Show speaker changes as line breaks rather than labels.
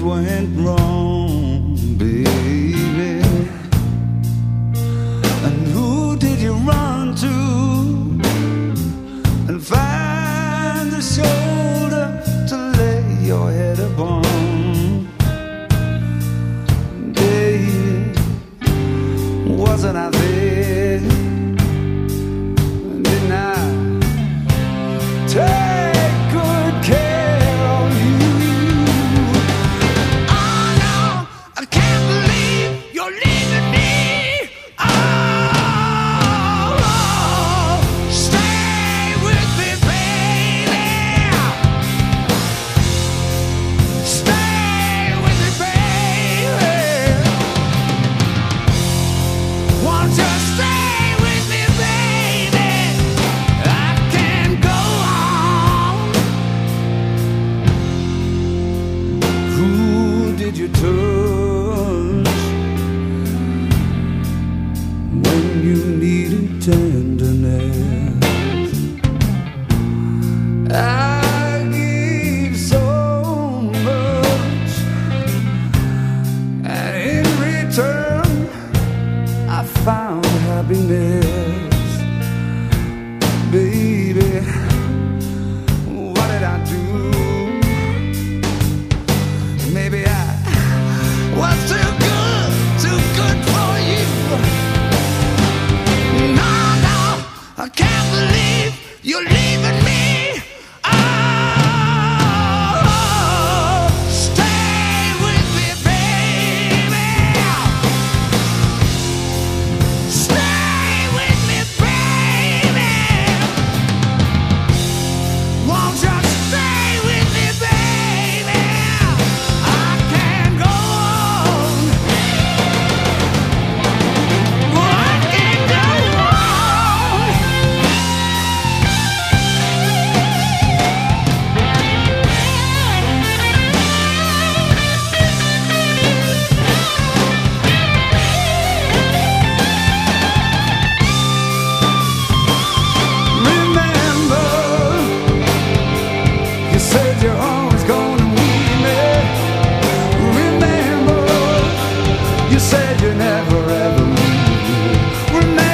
went wrong, baby? And who did you run to and find the shoulder to lay your head upon? Baby, wasn't I there? Didn't I take good care of you? Oh no, I can't believe you're leaving me. Oh, stay with me, baby. Stay with me, baby. Won't you stay with me, baby? I can't go on. Who did you touch when you needed tenderness? I give so much, and in return I found happiness. Baby, what did I do? Maybe I was too good for you. No, no, I can't believe you're leaving me. Oh, stay with me, baby. Stay with me, baby. Won't you stay with me, baby? I can't go on. I can't go on. Remember, you said you're always gonna need me. Remember, you said you never ever leave me. Remember,